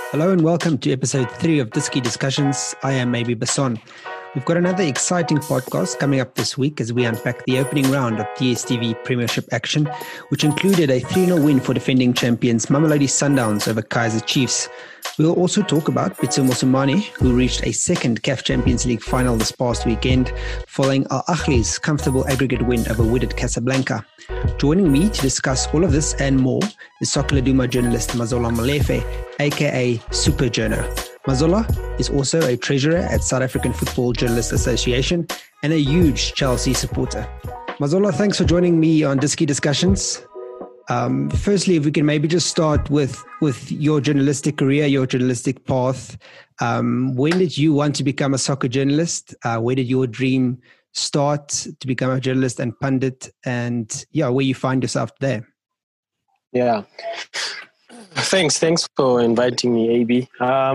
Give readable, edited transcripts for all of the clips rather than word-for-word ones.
Hello and welcome to episode 3 of Disky Discussions. I am Maybe Basson. We've got another exciting podcast coming up this week as we unpack the opening round of DStv Premiership action, which included a 3-0 win for defending champions Mamelodi Sundowns over Kaizer Chiefs. We'll also talk about Pitso Mosimane, who reached a second CAF Champions League final this past weekend, following Al Ahly's comfortable aggregate win over Wydad Casablanca. Joining me to discuss all of this and more is Soccer Laduma journalist Mazola Molefe, aka Super Journo. Mazola is also a treasurer at South African Football Journalists Association and a huge Chelsea supporter. Mazola, thanks for joining me on Disky Discussions. Firstly, if we can maybe just start with your journalistic career, your journalistic path. When did you want to become a soccer journalist? Where did your dream start to become a journalist and pundit? And where you find yourself there? Yeah. Thanks for inviting me, AB.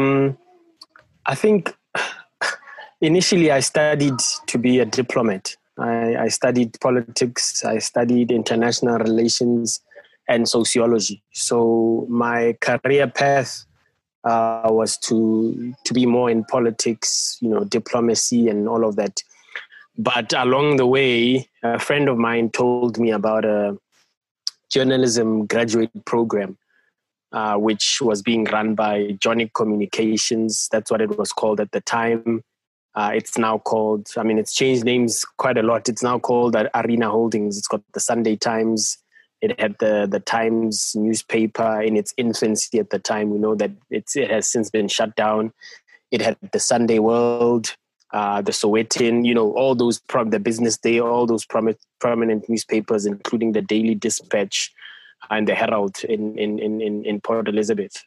I think initially I studied to be a diplomat. I studied politics, I studied international relations and sociology. So my career path was to be more in politics, diplomacy and all of that. But along the way, a friend of mine told me about a journalism graduate program, which was being run by Jonic Communications. That's what it was called at the time. It's now called, it's changed names quite a lot. It's now called Arena Holdings. It's got the Sunday Times. It had the Times newspaper in its infancy at the time. We know that it has since been shut down. It had the Sunday World, the Sowetan, all those, the Business Day, all those prominent newspapers, including the Daily Dispatch and the Herald in Port Elizabeth.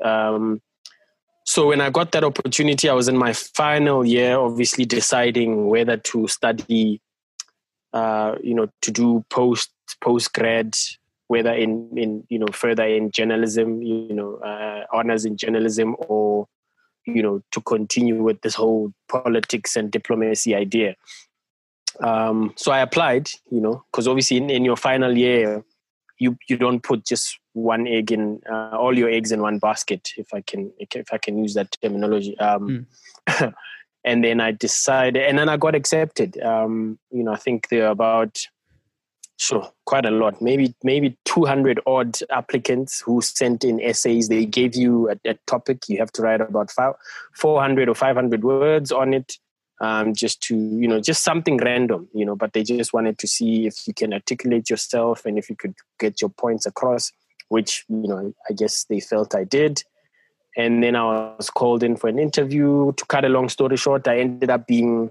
So when I got that opportunity, I was in my final year, obviously deciding whether to study, to do post-grad, whether in further in journalism, honors in journalism, or, to continue with this whole politics and diplomacy idea. So I applied, because obviously in your final year, you don't put just one egg in all your eggs in one basket, if I can use that terminology. And then I decided, and then I got accepted. I think there are about quite a lot, maybe 200 odd applicants who sent in essays. They gave you a topic. You have to write about 400 or 500 words on it. Just something random, but they just wanted to see if you can articulate yourself and if you could get your points across, which, I guess they felt I did. And then I was called in for an interview. To cut a long story short, I ended up being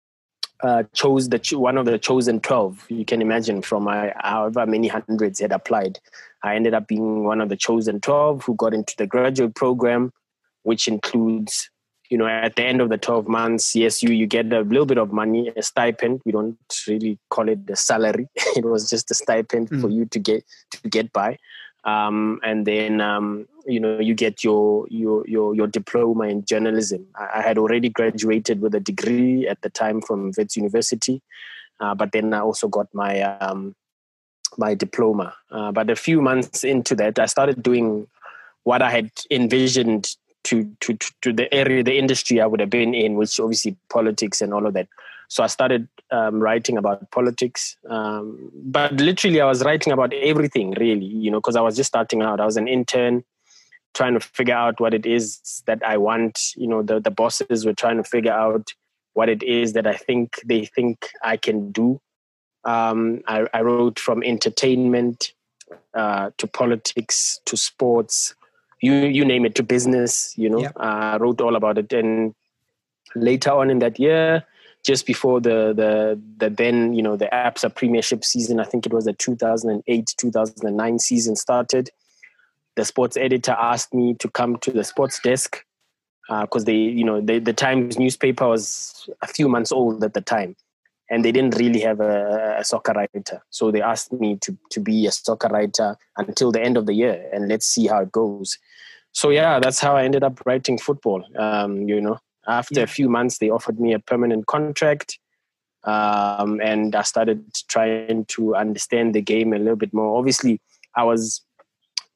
one of the chosen 12. You can imagine from however many hundreds had applied. I ended up being one of the chosen 12 who got into the graduate program, which includes, at the end of the 12 months, yes, you get a little bit of money, a stipend. We don't really call it the salary. It was just a stipend for you to get by. And then, you get your diploma in journalism. I had already graduated with a degree at the time from Wits University. But then I also got my diploma. But a few months into that, I started doing what I had envisioned to the industry I would have been in, which obviously politics and all of that. So I started writing about politics, but literally I was writing about everything really, because I was just starting out. I was an intern trying to figure out what it is that I want. The bosses were trying to figure out what it is that they think I can do. I wrote from entertainment to politics to sports, you name it, to business, I wrote all about it. And later on in that year, just before the then, the ABSA Premiership season, I think it was the 2008-2009 season started, the sports editor asked me to come to the sports desk because the Times newspaper was a few months old at the time. And they didn't really have a soccer writer. So they asked me to be a soccer writer until the end of the year. And let's see how it goes. So, that's how I ended up writing football. After a few months, they offered me a permanent contract. And I started trying to understand the game a little bit more. Obviously, I was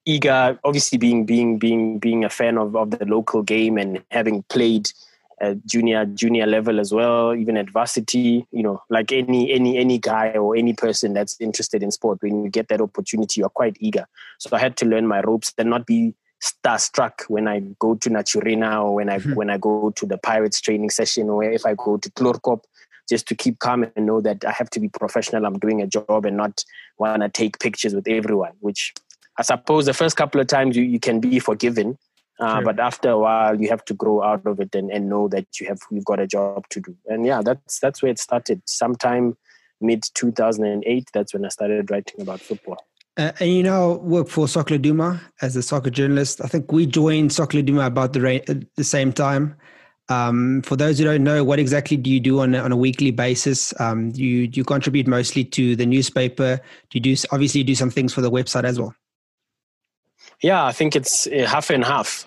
eager, obviously being a fan of the local game and having played at junior level as well, even at varsity, like any guy or any person that's interested in sport, when you get that opportunity, you're quite eager. So I had to learn my ropes and not be starstruck when I go to Naturena or when I go to the Pirates training session, or if I go to Klorkop, just to keep calm and know that I have to be professional. I'm doing a job and not want to take pictures with everyone, which I suppose the first couple of times you can be forgiven. But after a while, you have to grow out of it and know that you've got a job to do. And yeah, that's where it started. Sometime mid 2008, that's when I started writing about football. And you now work for Soccer Laduma as a soccer journalist. I think we joined Soccer Laduma about the same time. For those who don't know, what exactly do you do on a weekly basis? Do you contribute mostly to the newspaper? Do you obviously do some things for the website as well? Yeah, I think it's half and half.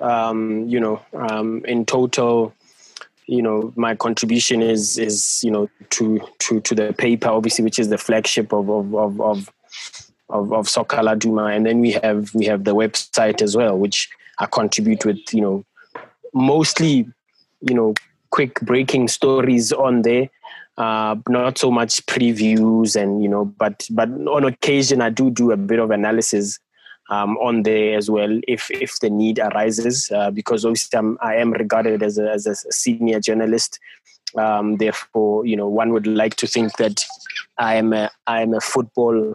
In total, my contribution is to the paper, obviously, which is the flagship of Soccer Laduma, and then we have the website as well, which I contribute with, mostly, quick breaking stories on there. Not so much previews and but on occasion I do a bit of analysis on there as well if the need arises, because obviously I am regarded as a senior journalist. Therefore, one would like to think that I am a football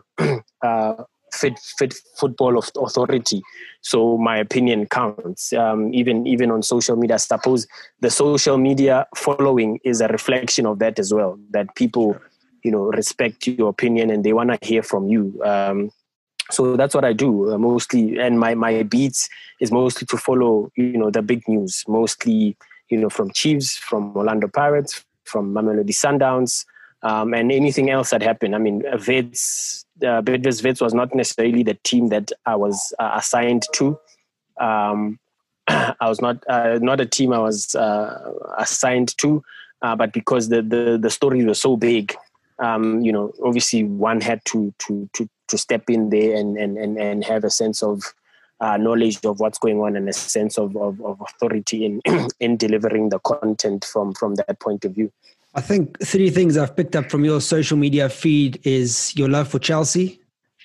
fit football authority. So my opinion counts. Even on social media, I suppose the social media following is a reflection of that as well. That people, respect your opinion and they want to hear from you. So that's what I do mostly, and my beats is mostly to follow, the big news, mostly, from Chiefs, from Orlando Pirates, from Mamelodi Sundowns, and anything else that happened. I mean, Bidvest Wits was not necessarily the team that I was assigned to. I was not a team I was assigned to, but because the stories were so big, obviously one had to step in there and have a sense of knowledge of what's going on and a sense of authority in delivering the content from that point of view. I think 3 things I've picked up from your social media feed is your love for Chelsea.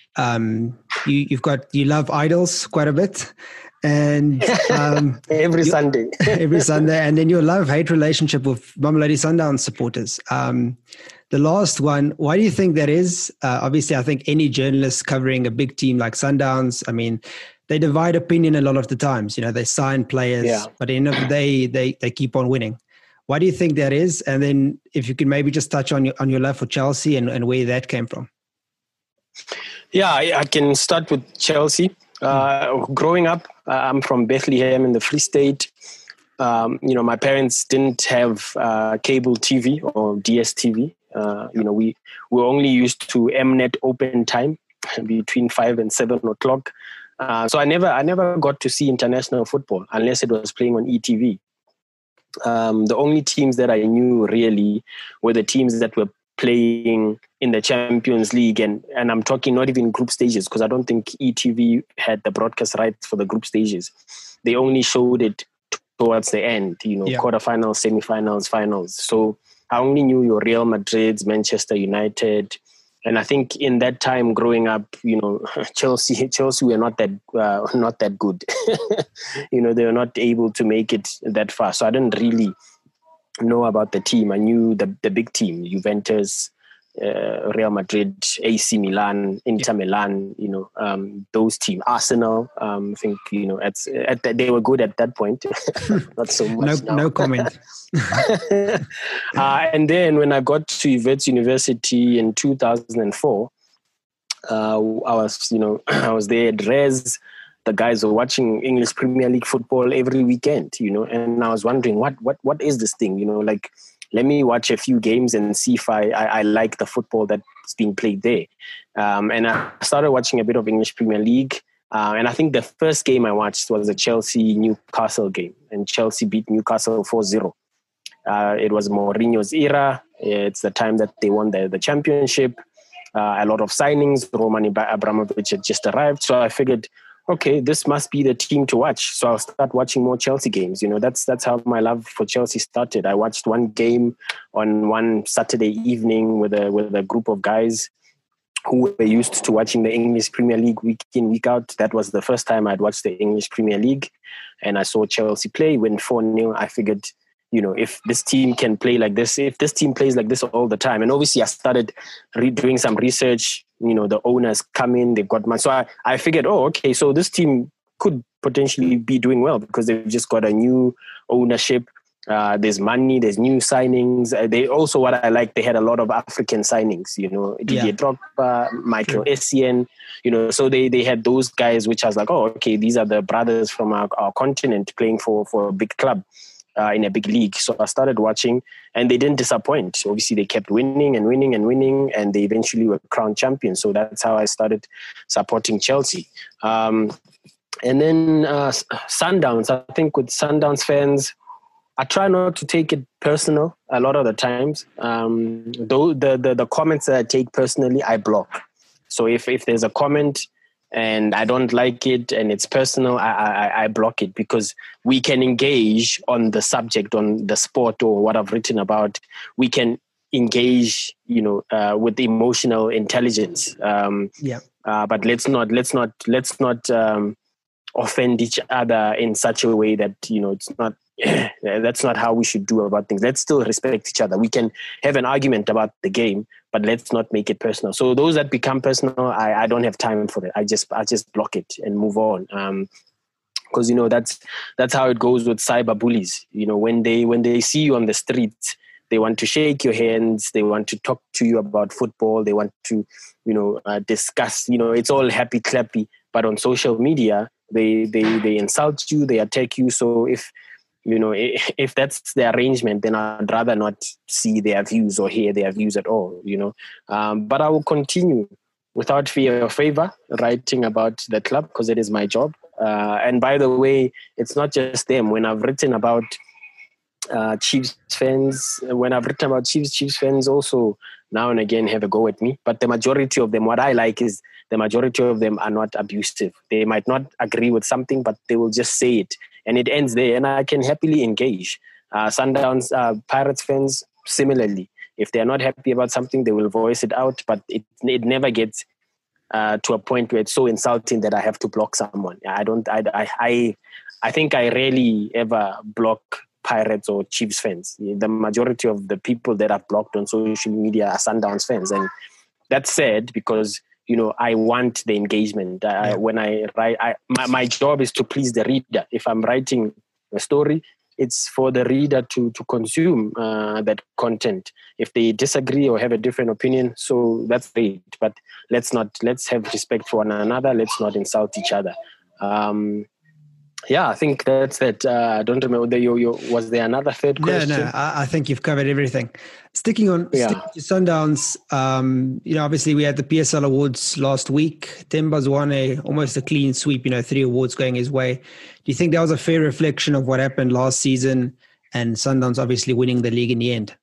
You love Idols quite a bit, and every Sunday, and then your love-hate relationship with Mamelodi Sundowns supporters. The last one, why do you think that is? Obviously, I think any journalist covering a big team like Sundowns, I mean, they divide opinion a lot of the times. They sign players, but at the end of the day, they keep on winning. Why do you think that is? And then if you could maybe just touch on your love for Chelsea and where that came from. Yeah, I can start with Chelsea. Growing up, I'm from Bethlehem in the Free State. My parents didn't have cable TV or DSTV. We were only used to Mnet open time between 5 and 7 o'clock. So I never got to see international football unless it was playing on ETV. The only teams that I knew really were the teams that were playing in the Champions League, and I'm talking not even group stages, because I don't think ETV had the broadcast rights for the group stages. They only showed it towards the end, quarterfinals, semifinals, finals. So I only knew your Real Madrid, Manchester United. And I think in that time growing up, Chelsea were not that good. They were not able to make it that far. So I didn't really know about the team. I knew the big team, Juventus, Real Madrid, AC Milan, Inter Milan, those teams. Arsenal, I think, they were good at that point. Not so much now. No comment. And then when I got to Wits University in 2004, I was there at Res. The guys were watching English Premier League football every weekend, and I was wondering what is this thing, let me watch a few games and see if I like the football that's being played there. And I started watching a bit of English Premier League. And I think the first game I watched was a Chelsea-Newcastle game. And Chelsea beat Newcastle 4-0. It was Mourinho's era. It's the time that they won the championship. A lot of signings. Roman Abramovich had just arrived. So I figured, okay, this must be the team to watch. So I'll start watching more Chelsea games. That's how my love for Chelsea started. I watched one game on one Saturday evening with a group of guys who were used to watching the English Premier League week in, week out. That was the first time I'd watched the English Premier League. And I saw Chelsea play, win 4-0. I figured, if this team can play like this, if this team plays like this all the time. And obviously I started doing some research. The owners come in, they've got money. So I figured, okay, so this team could potentially be doing well because they've just got a new ownership. There's money, there's new signings. They also, what I like, they had a lot of African signings, Didier Drogba, Michael Essien, so they had those guys, which I was like, okay, these are the brothers from our continent playing for a big club in a big league. So I started watching and they didn't disappoint. Obviously, they kept winning and winning and winning, and they eventually were crowned champions. So that's how I started supporting Chelsea. And then Sundowns, I think with Sundowns fans, I try not to take it personal a lot of the times. Though the comments that I take personally, I block. So if there's a comment and I don't like it and it's personal, I block it, because we can engage on the subject, on the sport or what I've written about. We can engage, with emotional intelligence. But let's not offend each other in such a way that, it's not. That's not how we should do about things. Let's still respect each other. We can have an argument about the game, but let's not make it personal. So those that become personal, I don't have time for it. I just block it and move on. Because that's how it goes with cyber bullies. When they see you on the street, they want to shake your hands. They want to talk to you about football. They want to discuss. It's all happy clappy. But on social media, they insult you. They attack you. So if that's the arrangement, then I'd rather not see their views or hear their views at all, But I will continue without fear or favor writing about the club, because it is my job. And by the way, it's not just them. When I've written about Chiefs fans also now and again have a go at me. But the majority of them, what I like is the majority of them are not abusive. They might not agree with something, but they will just say it. And it ends there, and I can happily engage. Sundowns, Pirates fans, similarly. If they're not happy about something, they will voice it out, but it never gets to a point where it's so insulting that I have to block someone. I think I rarely ever block Pirates or Chiefs fans. The majority of the people that I've blocked on social media are Sundowns fans. And that's sad because I want the engagement. When I write, my job is to please the reader. If I'm writing a story, it's for the reader to consume that content. If they disagree or have a different opinion, so that's great. But let's have respect for one another. Let's not insult each other. I think that's that. I don't remember. Was there another third question? No, I think you've covered everything. Sticking to Sundowns, obviously we had the PSL Awards last week. Temba's won almost a clean sweep, 3 awards going his way. Do you think that was a fair reflection of what happened last season, and Sundowns obviously winning the league in the end?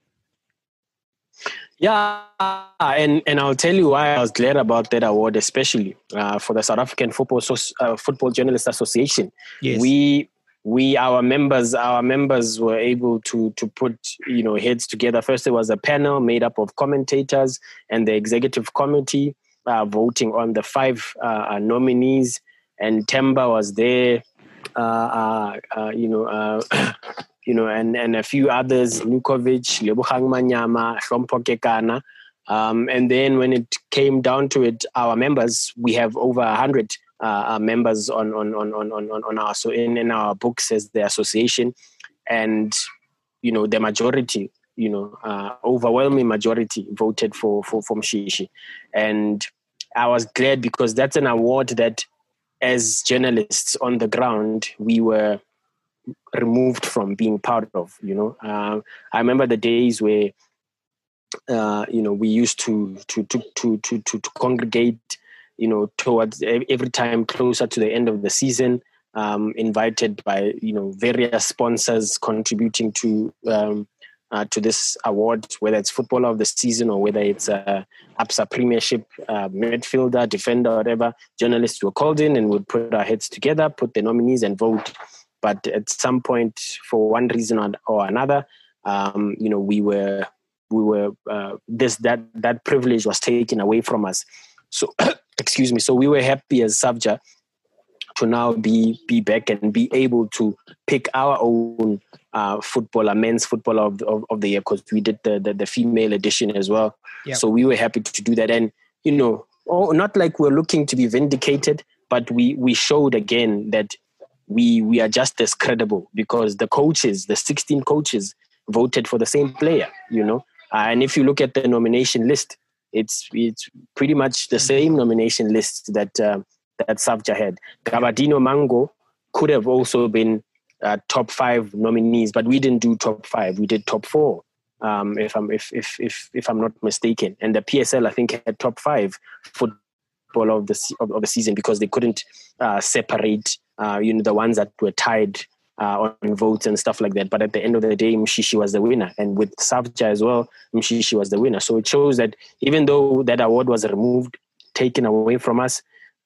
Yeah, and I'll tell you why I was glad about that award, especially for the South African Football Journalists Association. Yes. Our members were able to put heads together. First, there was a panel made up of commentators and the executive committee voting on the 5 nominees, and Temba was there. And a few others, Nukovic, Lebogang Manyama, Hlompho Kekana. And then when it came down to it, our members, we have over 100 members on our, so in our books as the association. And, the majority, overwhelming majority voted for Mshishi. And I was glad because that's an award that as journalists on the ground, we were removed from being part of. I remember the days where we used to congregate towards every time closer to the end of the season, invited by various sponsors contributing to to this award, whether it's Footballer of the Season or whether it's ABSA Premiership midfielder, defender, whatever. Journalists were called in and would put our heads together, put the nominees and vote. But at some point, for one reason or another, that privilege was taken away from us. So, excuse me. So we were happy as SAFJA to now be back and be able to pick our own men's footballer of the year, because we did the female edition as well. Yep. So we were happy to do that. And, not like we're looking to be vindicated, but we showed again that we are just as credible, because the 16 coaches voted for the same player, and if you look at the nomination list, it's pretty much the same nomination list that SAFJA had. Gabadinho Mango could have also been top 5 nominees, but we didn't do top 5. We did top 4, if I'm not mistaken. And the PSL, I think, had top 5 football of the season, because they couldn't separate the ones that were tied on votes and stuff like that. But at the end of the day, Mshishi was the winner. And with SAFJA as well, Mshishi was the winner. So it shows that even though that award was taken away from us,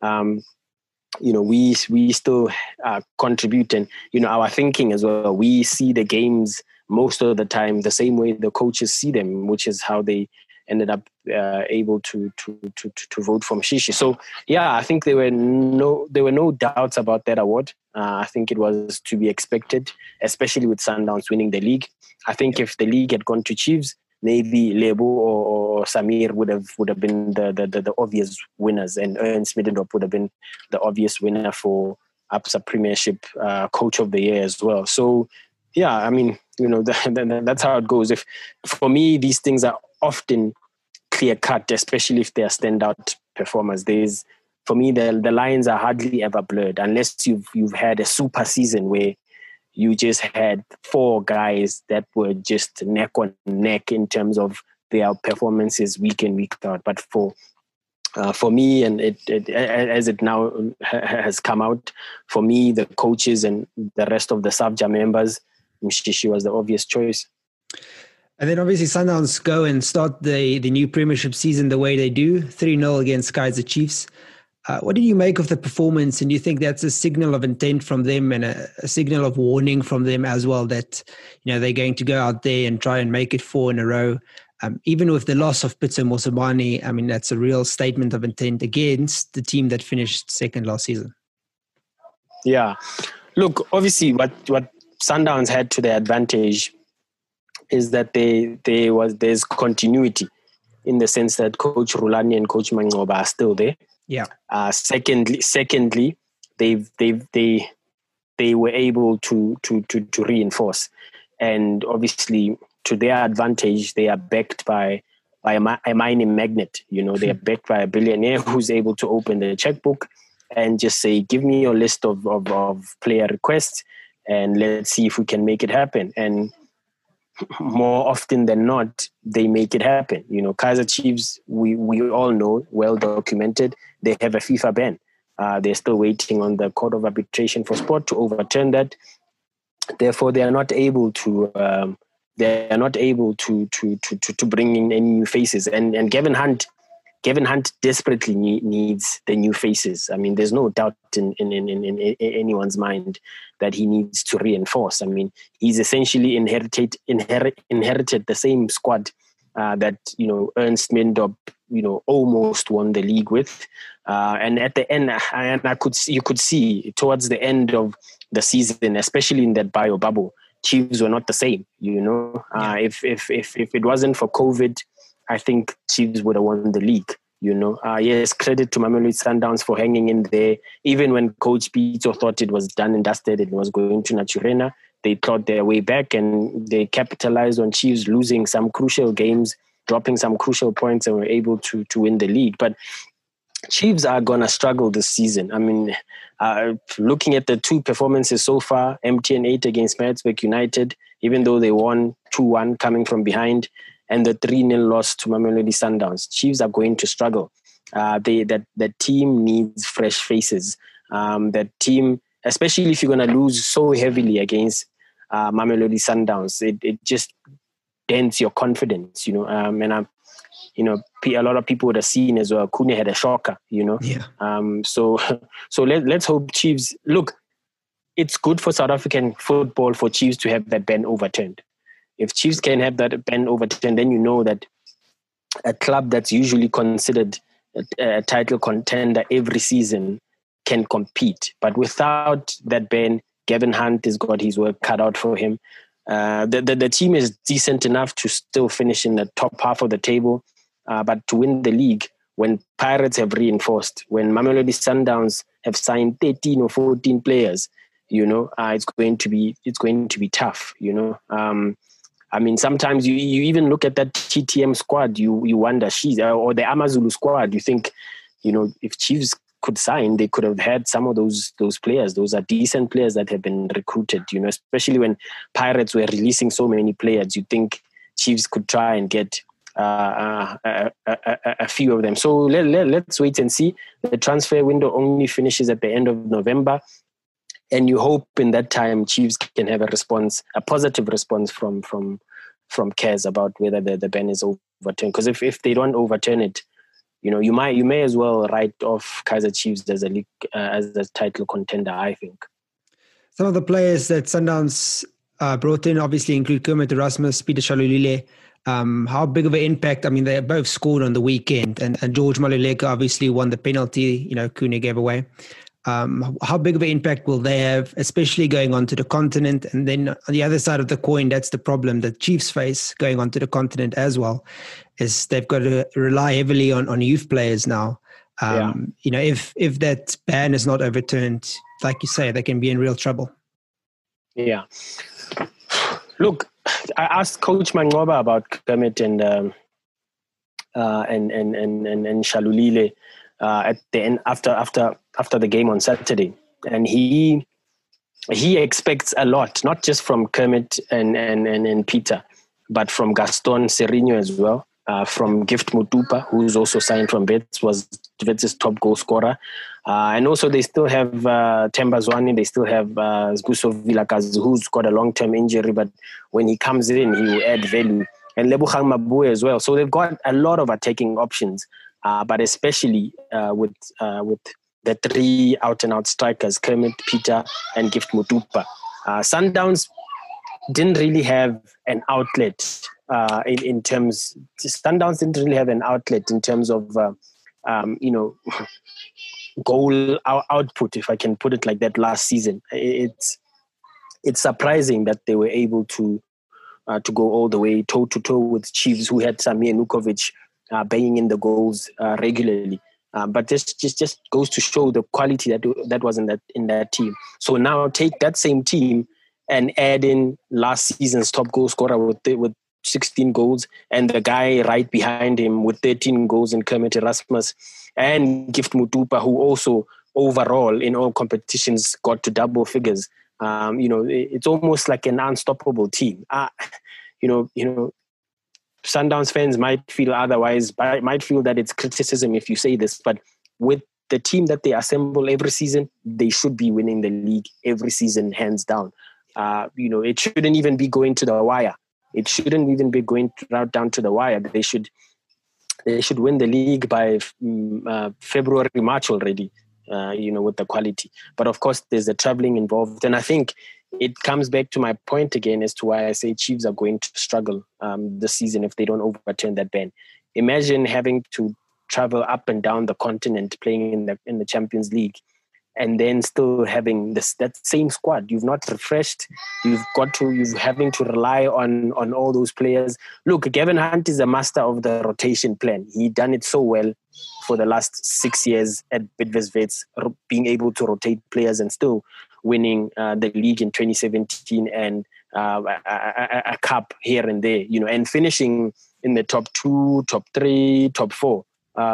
we still contribute, and our thinking as well. We see the games most of the time the same way the coaches see them, which is how they ended up able to vote for Mshishi. So yeah, I think there were no doubts about that award. I think it was to be expected, especially with Sundowns winning the league. I think if the league had gone to Chiefs, maybe Lebo or Samir would have been the obvious winners, and Ernst Middendorp would have been the obvious winner for ABSA Premiership Coach of the Year as well. So yeah, I mean, that's how it goes. For me, these things are often clear cut, especially if they are standout performers. For me, the lines are hardly ever blurred, unless you've had a super season where you just had 4 guys that were just neck on neck in terms of their performances week in, week out. But for me, and as it now has come out, for me, the coaches and the rest of the SAFJA members, Mshishi was the obvious choice. And then obviously Sundowns go and start the new Premiership season the way they do, 3-0 against Kaizer Chiefs. What did you make of the performance? And do you think that's a signal of intent from them and a signal of warning from them as well, that they're going to go out there and try and make it 4 in a row? Even with the loss of Pitso Mosobane, I mean, that's a real statement of intent against the team that finished second last season. Yeah. Look, obviously what Sundowns had to their advantage is that there's continuity, in the sense that Coach Rulani and Coach Mangoba are still there. Yeah. Secondly, they were able to reinforce, and obviously to their advantage, they are backed by a mining magnet. They are backed by a billionaire who's able to open the checkbook and just say, "Give me your list of player requests, and let's see if we can make it happen." And more often than not, they make it happen. Kaizer Chiefs, we all know, well documented, they have a FIFA ban. They're still waiting on the Court of Arbitration for Sport to overturn that. Therefore, they are not able to bring in any new faces. And Gavin Hunt desperately needs the new faces. I mean, there's no doubt in anyone's mind that he needs to reinforce. I mean, he's essentially inherited the same squad that Ernst Middendorp almost won the league with. And at the end, you could see towards the end of the season, especially in that bio bubble, Chiefs were not the same. If it wasn't for COVID, I think Chiefs would have won the league. Yes, credit to Mamelodi Sundowns for hanging in there. Even when Coach Pitso thought it was done and dusted, it was going to Naturena, they clawed their way back and they capitalized on Chiefs losing some crucial games, dropping some crucial points, and were able to win the league. But Chiefs are going to struggle this season. I mean, looking at the 2 performances so far, MTN 8 against Maritzburg United, even though they won 2-1 coming from behind, and the 3-0 loss to Mamelodi Sundowns, Chiefs are going to struggle. That team needs fresh faces. That team, especially if you're going to lose so heavily against Mamelodi Sundowns, it just dents your confidence, a lot of people would have seen as well. Kune had a shocker, Yeah. So let's hope Chiefs. Look, it's good for South African football for Chiefs to have that ban overturned. If Chiefs can have that ban overturned, then you know that a club that's usually considered a title contender every season can compete. But without that ban, Gavin Hunt has got his work cut out for him. The team is decent enough to still finish in the top half of the table, but to win the league, when Pirates have reinforced, when Mamelodi Sundowns have signed 13 or 14 players, it's going to be tough. Sometimes you even look at that TTM squad, you wonder, or the Amazulu squad, you think, if Chiefs could sign, they could have had some of those players. Those are decent players that have been recruited, especially when Pirates were releasing so many players. You think Chiefs could try and get a few of them. So let's wait and see. The transfer window only finishes at the end of November. And you hope in that time Chiefs can have a positive response from CAS about whether the ban is overturned. Because if they don't overturn it, you may as well write off Kaizer Chiefs as a title contender, I think. Some of the players that Sundowns brought in obviously include Kermit Erasmus, Peter Shalulile. How big of an impact? I mean, they both scored on the weekend, and George Maluleka obviously won the penalty, Kune gave away. How big of an impact will they have, especially going onto the continent? And then on the other side of the coin, that's the problem that Chiefs face going onto the continent as well, is they've got to rely heavily on youth players now. If that ban is not overturned, like you say, they can be in real trouble. Yeah. Look, I asked Coach Mangoba about Kermit and Shalulile at the end after the game on Saturday, and he expects a lot, not just from Kermit and Peter, but from Gaston Serino as well, from Gift Mutupa, who's also signed from Wits, was Wits' top goal scorer, and also they still have Themba Zwane, they still have Zguso Vilakazi, who's got a long-term injury, but when he comes in, he will add value, and Lebogang Mabue as well. So they've got a lot of attacking options. But especially with the three out-and-out strikers, Kermit, Peter, and Gift Mutupa. Sundowns didn't really have an outlet Sundowns didn't really have an outlet in terms of, goal output, if I can put it like that, last season. It's surprising that they were able to go all the way toe-to-toe with Chiefs, who had Samir Nukovic banging in the goals regularly. But this just goes to show the quality that was in that team. So now take that same team and add in last season's top goal scorer with 16 goals, and the guy right behind him with 13 goals in Kermit Erasmus, and Gift Mutupa, who also overall in all competitions got to double figures. It's almost like an unstoppable team. Sundowns fans might feel otherwise, might feel that it's criticism if you say this, but with the team that they assemble every season, they should be winning the league every season, hands down. It shouldn't even be going to the wire. It shouldn't even be going right down to the wire. They should win the league by February, March already, with the quality. But of course, there's the traveling involved. And I think it comes back to my point again as to why I say Chiefs are going to struggle this season if they don't overturn that ban. Imagine having to travel up and down the continent playing in the Champions League, and then still having that same squad. You've not refreshed. You're having to rely on all those players. Look, Gavin Hunt is a master of the rotation plan. He done it so well for the last 6 years at Bidvest Wits, being able to rotate players and still winning the league in 2017 and a cup here and there, and finishing in the top 2, top 3, top 4,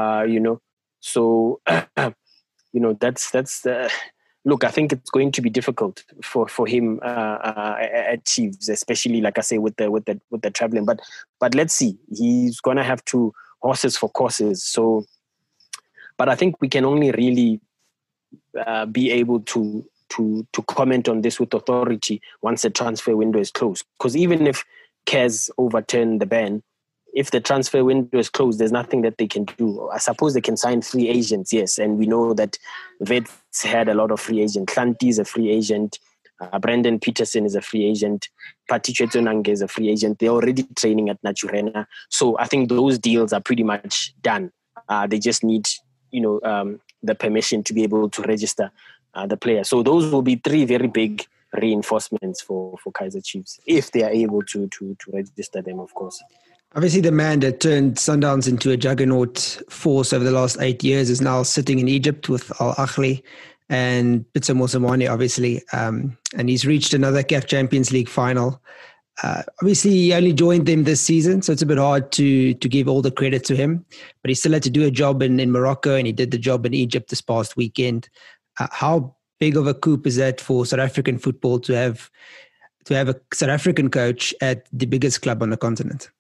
So, that's the look. I think it's going to be difficult for him at Chiefs, especially like I say with the traveling. But let's see. He's gonna have to horses for courses. So, but I think we can only really be able to comment on this with authority once the transfer window is closed. Because even if CAS overturn the ban, if the transfer window is closed, there's nothing that they can do. I suppose they can sign free agents, yes. And we know that Wits had a lot of free agents. Klanti is a free agent. Brendan Peterson is a free agent. Pati Chetunange is a free agent. They're already training at Naturena. So I think those deals are pretty much done. They just need, the permission to be able to register the player. So those will be three very big reinforcements for Kaizer Chiefs, if they are able to register them, of course. Obviously, the man that turned Sundowns into a juggernaut force over the last 8 years is now sitting in Egypt with Al Ahly and Pitso Mosimane, obviously. And he's reached another CAF Champions League final. Obviously, he only joined them this season, so it's a bit hard to give all the credit to him. But he still had to do a job in Morocco, and he did the job in Egypt this past weekend. How big of a coup is that for South African football to have a South African coach at the biggest club on the continent?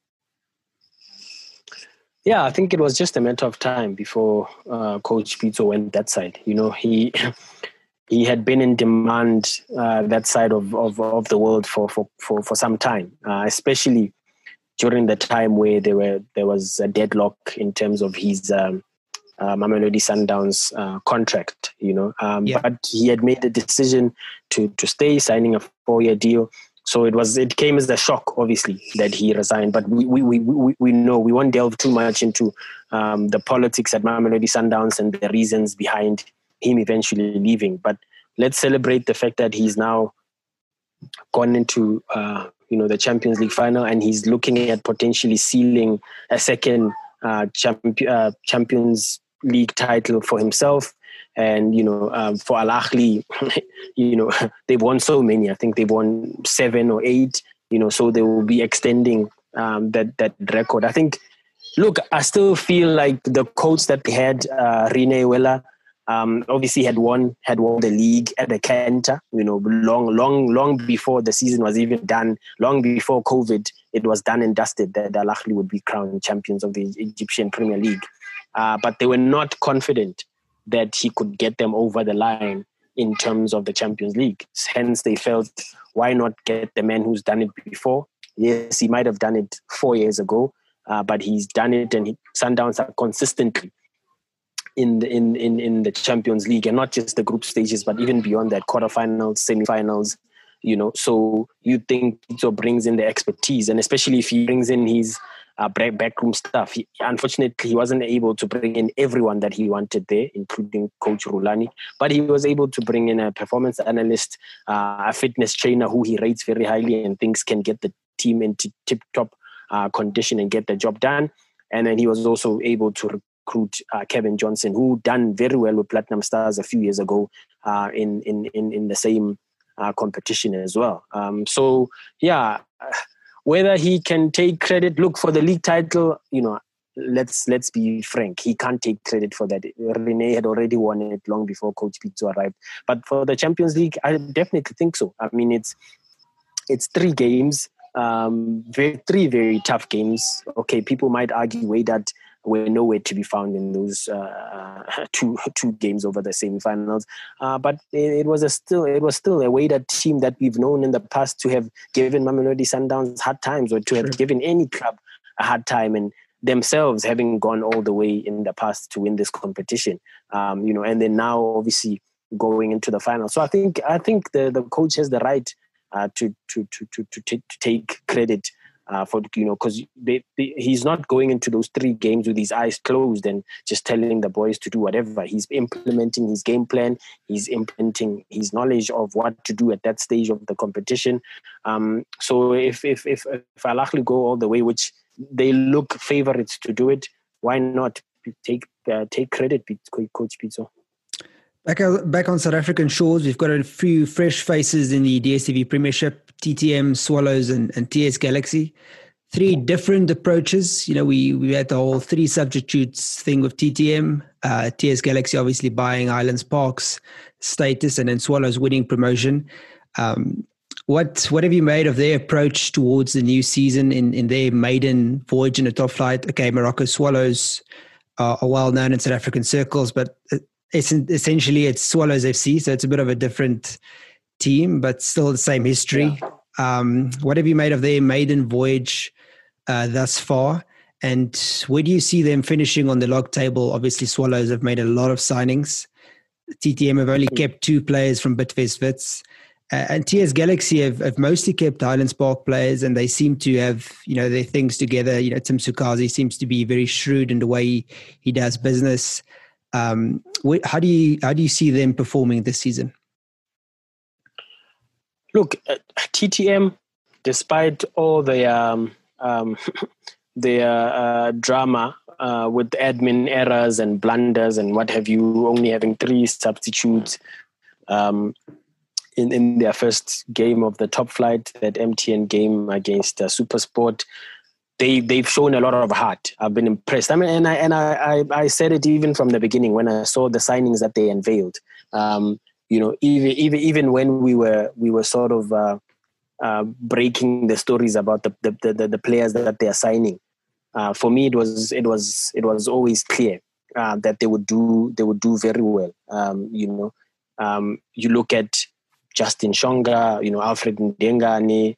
Yeah, I think it was just a matter of time before Coach Pitso went that side. He had been in demand that side of the world for some time, especially during the time where there was a deadlock in terms of his Mamelodi Sundowns contract. But he had made the decision to stay, signing a 4-year deal. So it came as a shock, obviously, that he resigned. But we know we won't delve too much into the politics at Mamelodi Sundowns and the reasons behind him eventually leaving. But let's celebrate the fact that he's now gone into the Champions League final, and he's looking at potentially sealing a second Champions League title for himself. And, for Al Ahly, they've won so many. I think they've won 7 or 8, so they will be extending that record. I think, look, I still feel like the coach that they had, Rene Wela, obviously had won the league at the Kenta, long before the season was even done, long before COVID, it was done and dusted that Al Ahly would be crowned champions of the Egyptian Premier League. But they were not confident that he could get them over the line in terms of the Champions League. Hence, they felt, why not get the man who's done it before? Yes, he might have done it 4 years ago, but he's done it, and Sundowns are consistently in the Champions League, and not just the group stages, but even beyond that, quarterfinals, semifinals. So you think Pitso brings in the expertise, and especially if he brings in his backroom stuff. Unfortunately, he wasn't able to bring in everyone that he wanted there, including Coach Rulani. But he was able to bring in a performance analyst, a fitness trainer who he rates very highly and thinks can get the team into tip-top condition and get the job done. And then he was also able to recruit Kevin Johnson, who done very well with Platinum Stars a few years ago in the same competition as well. Whether he can take credit, look, for the league title, let's be frank, he can't take credit for that. Rene had already won it long before Coach Pitso arrived. But for the Champions League, I definitely think so. I mean, it's 3 games, 3 very tough games. Okay, people might argue that were nowhere to be found in those two games over the semifinals. But it was still a Wydad team that we've known in the past to have given Mamelodi Sundowns hard times, or to have given any club a hard time, and themselves having gone all the way in the past to win this competition. And then now obviously going into the final. So I think the coach has the right to take credit. Because he's not going into those 3 games with his eyes closed and just telling the boys to do whatever. He's implementing his game plan. He's implementing his knowledge of what to do at that stage of the competition. So if Al Ahly go all the way, which they look favorites to do it, why not take credit, Coach Pitso? Back on South African shores, we've got a few fresh faces in the DStv Premiership: TTM, Swallows, and TS Galaxy. 3 different approaches. We had the whole 3 substitutes thing with TTM. TS Galaxy obviously buying Islands Park's status, and then Swallows winning promotion. What have you made of their approach towards the new season in their maiden voyage in the top flight? Okay, Morocco Swallows are well known in South African circles, but essentially it's Swallows FC, so it's a bit of a different team, but still the same history. What have you made of their maiden voyage thus far? And where do you see them finishing on the log table? Obviously, Swallows have made a lot of signings. TTM have only kept 2 players from Bidvest Wits. And TS Galaxy have mostly kept Highlands Park players, and they seem to have, their things together. Tim Sukazi seems to be very shrewd in the way he does business. How do you see them performing this season? Look, TTM, despite all their drama with admin errors and blunders and what have you, only having 3 substitutes in their first game of the top flight, that MTN game against SuperSport, they've shown a lot of heart. I've been impressed. I mean, and I said it even from the beginning when I saw the signings that they unveiled. Even when we were sort of breaking the stories about the players that they are signing, for me it was always clear that they would do very well. You look at Justin Shonga, Alfred Ndengane,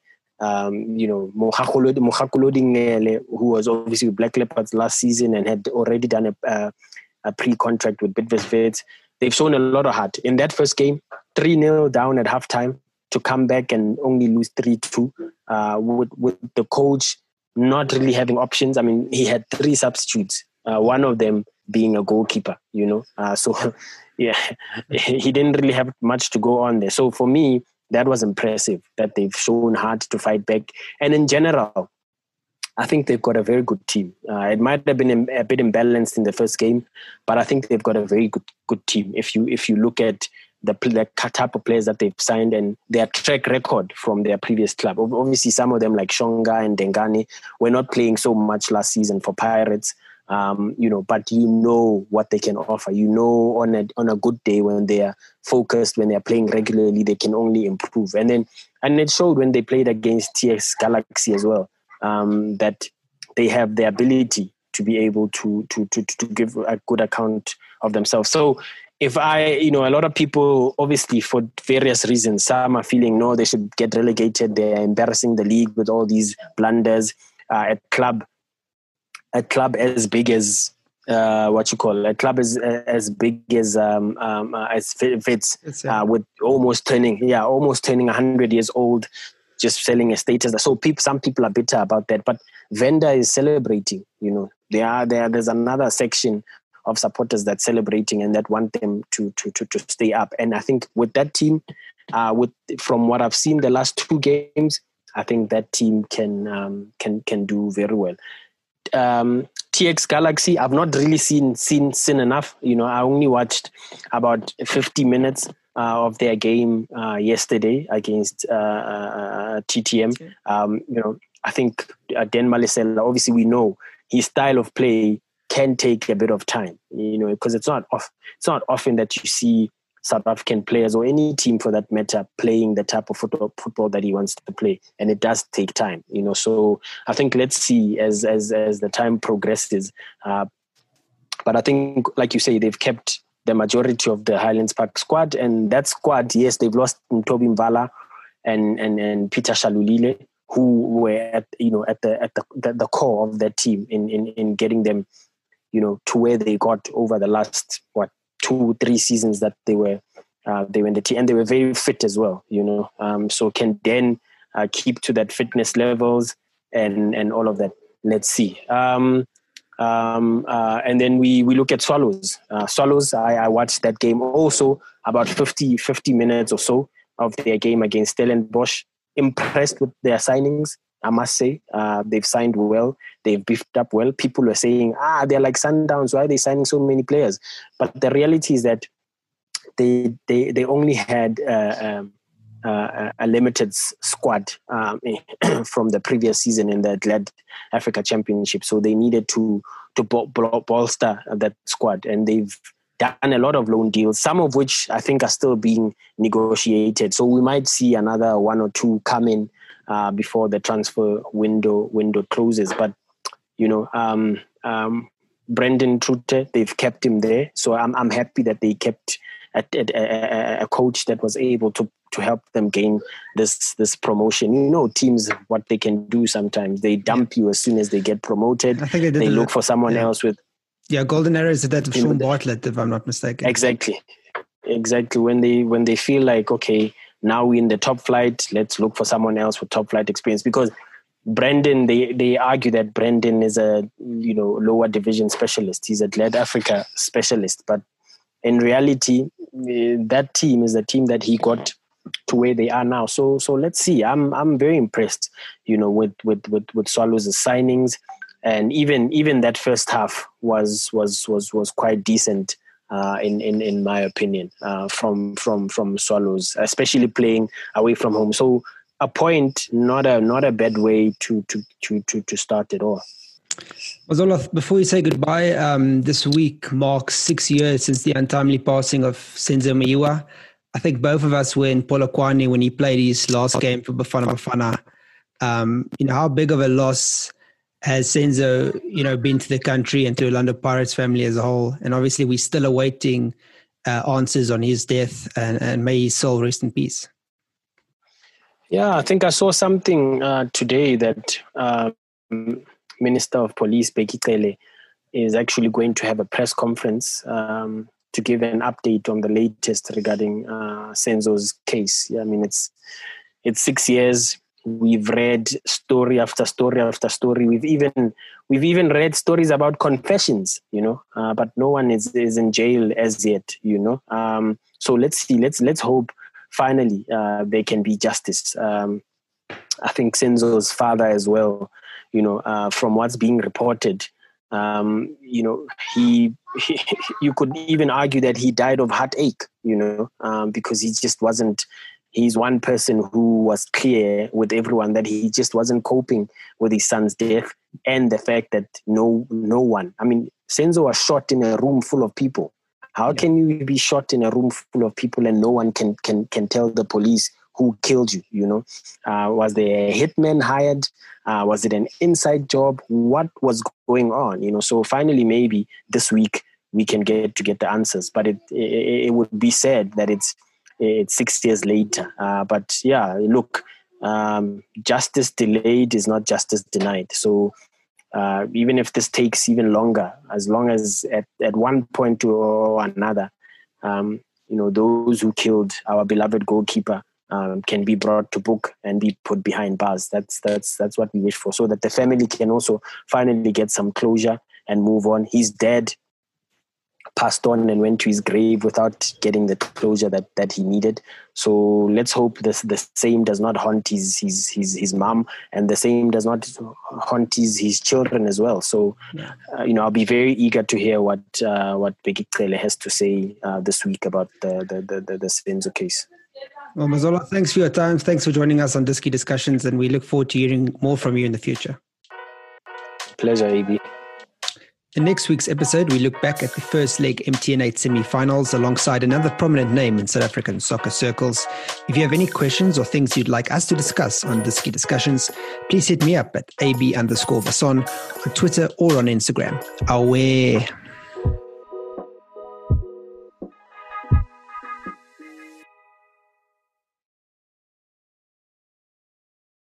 Mohakulo Dingele, who was obviously with Black Leopards last season and had already done a pre-contract with Bidvest Wits. They've shown a lot of heart. In that first game, 3-0 down at halftime, to come back and only lose 3-2, with the coach not really having options. I mean, he had 3 substitutes, one of them being a goalkeeper, so yeah, he didn't really have much to go on there. So for me, that was impressive, that they've shown heart to fight back. And in general, I think they've got a very good team. It might have been a bit imbalanced in the first game, but I think they've got a very good team. If you look at the type of players that they've signed and their track record from their previous club. Obviously, some of them like Shonga and Dengane were not playing so much last season for Pirates, but what they can offer. On a good day, when they are focused, when they are playing regularly, they can only improve. And it showed when they played against TS Galaxy as well, that they have the ability to be able to give a good account of themselves. So if a lot of people, obviously for various reasons, some are feeling, no, they should get relegated. They're embarrassing the league with all these blunders. A club as big as a club as big as Wits, with almost turning 100 years old, just selling a status. So some people are bitter about that, but Venda is celebrating. There's another section of supporters that's celebrating and that want them to stay up. And I think with that team, from what I've seen the last 2 games, I think that team can do very well. TX Galaxy, I've not really seen enough. I only watched about 50 minutes of their game yesterday against TTM. Okay. I think Dan Malisela, obviously we know his style of play can take a bit of time, because it's not often that you see South African players or any team for that matter playing the type of football that he wants to play, and it does take time, So I think let's see as the time progresses. But I think, like you say, they've kept the majority of the Highlands Park squad, and that squad, yes, they've lost Toby Mvala and Peter Shalulile, who were at the core of that team in getting them, to where they got over the last 2-3 seasons that they were in the team, and they were very fit as well. So can then keep to that fitness levels and all of that. Let's see. And then we look at Swallows. Swallows, I watched that game also, about 50 minutes or so of their game against Stellenbosch. Impressed with their signings, I must say. They've signed well. They've beefed up well. People are saying, they're like Sundowns. Why are they signing so many players? But the reality is that they only had a limited squad from the previous season in the Glad Africa Championship. So they needed to bolster that squad. And they've done a lot of loan deals, some of which I think are still being negotiated. So we might see another 1 or 2 come in before the transfer window closes. But Brendan Trute, they've kept him there. So I'm happy that they kept a coach that was able to help them gain this promotion. You know, teams, what they can do sometimes, they dump you as soon as they get promoted. I think they look for someone else with. Yeah, Golden Arrows did that with Sean Bartlett, if I'm not mistaken. Exactly. When they feel like, okay, now we're in the top flight, let's look for someone else with top flight experience. Because Brendan, they argue that Brendan is a lower division specialist. He's a Glad Africa specialist, but in reality, that team is the team that he got to where they are now. So let's see. I'm very impressed, with Swallows' signings, and even that first half was quite decent. In my opinion, from Swallows, especially playing away from home. So a point, not a bad way to start it all. Mazola, before you say goodbye, this week marks 6 years since the untimely passing of Senzo Meyiwa. I think both of us were in Polokwane when he played his last game for Bafana Bafana. How big of a loss has Senzo, been to the country and to Orlando Pirates family as a whole? And obviously we're still awaiting answers on his death, and may his soul rest in peace. Yeah, I think I saw something today that Minister of Police, Bheki Cele, is actually going to have a press conference to give an update on the latest regarding Senzo's case. Yeah, I mean, it's 6 years. We've read story after story after story. We've even read stories about confessions, but no one is in jail as yet, So let's see. Let's hope finally there can be justice. I think Senzo's father as well, from what's being reported, he you could even argue that he died of heartache, because he just wasn't. He's one person who was clear with everyone that he just wasn't coping with his son's death, and the fact that no one. I mean, Senzo was shot in a room full of people. How can you be shot in a room full of people and no one can tell the police who killed you? Was there a hitman hired? Was it an inside job? What was going on? So finally, maybe this week we can get the answers. But it would be sad that it's 6 years later. But yeah, look, justice delayed is not justice denied. So even if this takes even longer, as long as at one point or another, those who killed our beloved goalkeeper can be brought to book and be put behind bars. That's what we wish for, so that the family can also finally get some closure and move on. His dad passed on and went to his grave without getting the closure that he needed. So let's hope the same does not haunt his mom, and the same does not haunt his children as well. So, I'll be very eager to hear what Bheki Cele has to say this week about the Senzo case. Well, Mazola, thanks for your time. Thanks for joining us on Diski Discussions, and we look forward to hearing more from you in the future. Pleasure, AB. In next week's episode, we look back at the first leg MTN 8 semi-finals alongside another prominent name in South African soccer circles. If you have any questions or things you'd like us to discuss on Diski Discussions, please hit me up at AB_Basson on Twitter or on Instagram. Aware.